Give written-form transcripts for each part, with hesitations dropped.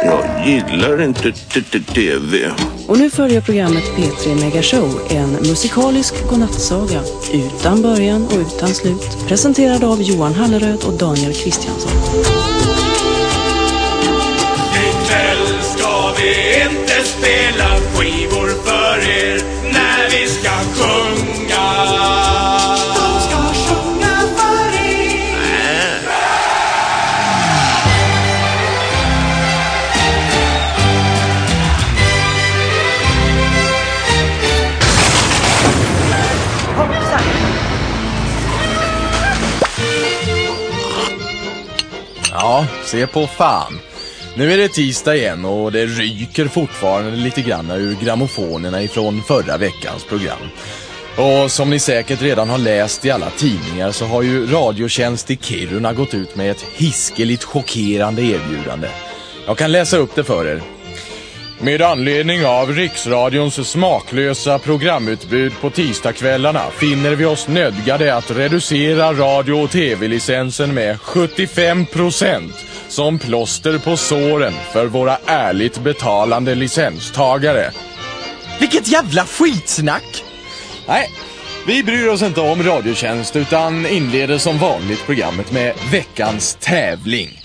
Jag gillar inte TV. Och nu följer programmet P3 Mega Show, en musikalisk godnattsaga utan början och utan slut. Presenterad av Johan Halleröd och Daniel Kristiansson. Ikväll ska vi inte spela skivor för er när vi ska sjunga. De ska sjunga för er. Ja, se på fan. Nu är det tisdag igen och det ryker fortfarande lite grann ur grammofonerna ifrån förra veckans program. Och som ni säkert redan har läst i alla tidningar så har ju Radiotjänst i Kiruna gått ut med ett hiskeligt chockerande erbjudande. Jag kan läsa upp det för er. Med anledning av Riksradions smaklösa programutbud på tisdagskvällarna finner vi oss nödgade att reducera radio- och tv-licensen med 75% som plåster på såren för våra ärligt betalande licenstagare. Vilket jävla skitsnack! Nej, vi bryr oss inte om Radiotjänst utan inleder som vanligt programmet med veckans tävling.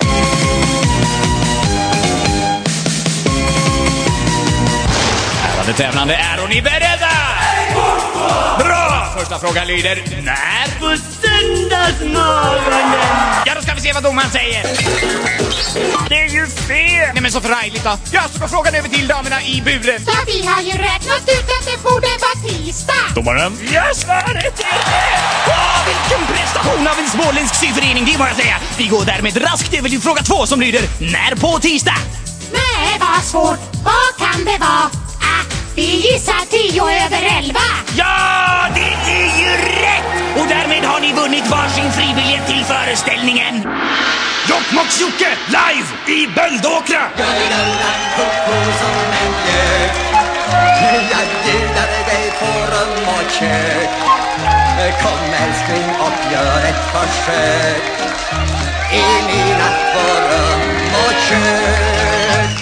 Ärade tävlande, är ni beredda? Bra! Första frågan lyder: när? På söndagsmorgonen. Ja, då ska vi se vad domaren säger. Det är ju fel! Nej, men så förargligt då. Ja, så går frågan över till damerna i buren. Ja, vi har ju räknat ut att det borde vara tisdag. Domaren? Ja, svaret är det! Vilken prestation av en småländsk syförening, det må jag säga. Vi går därmed raskt över till fråga 2 som lyder: när på tisdag? Nej, vad svårt. Vad kan det vara? Vi gissar 10:11. Ja, det är ju rätt! Och därmed har ni vunnit varsin fribiljett till föreställningen Jokkmokks Jocke live i Böldåkra! Jag bjuder dig på rum och kök. Kom älskling och gör ett försök. I mina på rum och kök.